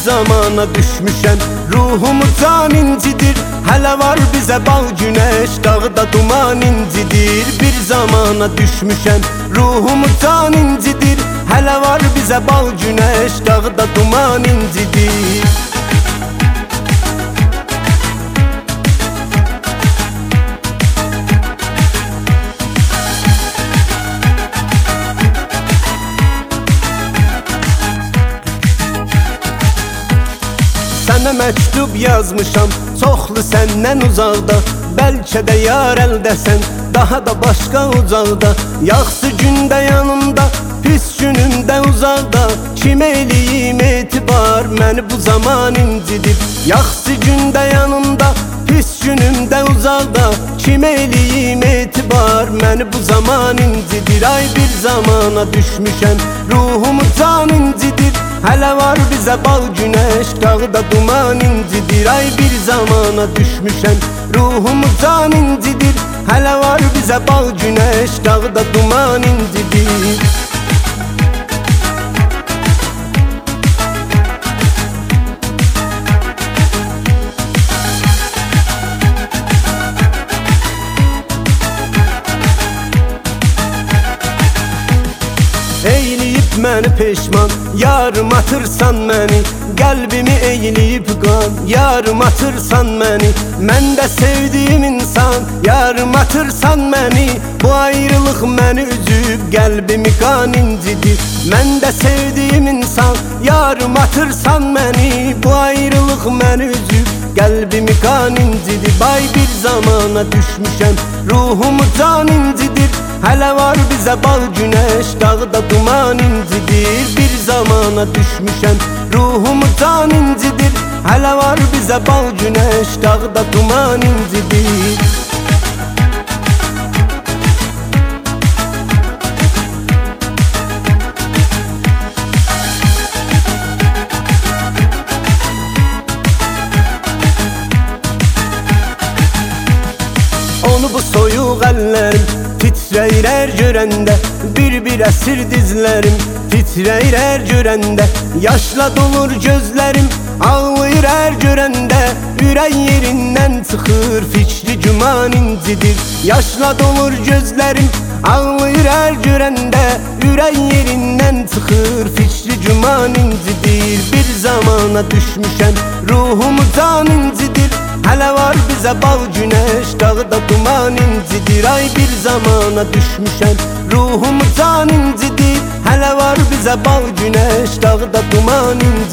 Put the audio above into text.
zamana düşmüşəm, ruhumu can incidir. Hələ var bizə bal günəş, dağda duman incidir. Bir zamana düşmüşəm, ruhumu can incidir. Hələ var bizə bal günəş, dağda duman incidir. Sənə məktub yazmışam, çoxlu səndən uzaqda. Bəlkə də yar əldəsən, daha da başqa ucaqda. Yaxşı gündə yanımda, pis günümdə uzaqda. Kim eləyim etibar, məni bu zaman incidir. Yaxşı gündə yanımda, pis günümdə uzaqda. Kim eləyim etibar, məni bu zaman incidir. Ay bir zamana düşmüşəm, ruhumu can incidir. Hələ var bizə bal günəş, dağda duman incidir. Ay bir zamana düşmüşəm, ruhumu can incidir. Hələ var bizə bal günəş, dağda duman incidir. Eyləyib məni peşman, yarım atırsan məni. Qəlbimi eyləyib qan, yarım atırsan məni. Mən də sevdiyim insan, yarım atırsan məni. Bu ayrılıq məni üzüb, qəlbimi qan incidir. Mən də sevdiyim insan, yarım atırsan məni. Bu ayrılıq məni üzüb, qəlbimi qan incidir. Bay bir zamana düşmüşəm, ruhumu can incidir. Hələ var bizə bal günəş, dağda duman incidir. Bir zamana düşmüşəm, ruhumu can incidir. Hələ var bizə bal günəş, dağda duman incidir. Onu bu soyuq əllərim titrəyir hər görəndə. Bir-bir əsir dizlərim titrəyir hər görəndə. Yaşla dolur gözlərim, ağlayır hər görəndə. Ürək yerindən çıxır, fikri güman incidir. Yaşla dolur gözlərim, ağlayır hər görəndə. Ürək yerindən çıxır, fikri güman incidir. Bir zamana düşmüşəm, ruhumu can incidir. Hələ var bizə bal günəş, dağda duman incidir. Ay bir zamana düşmüşəm, ruhumu can incidir. Hələ var bizə bal günəş, dağda duman incidir.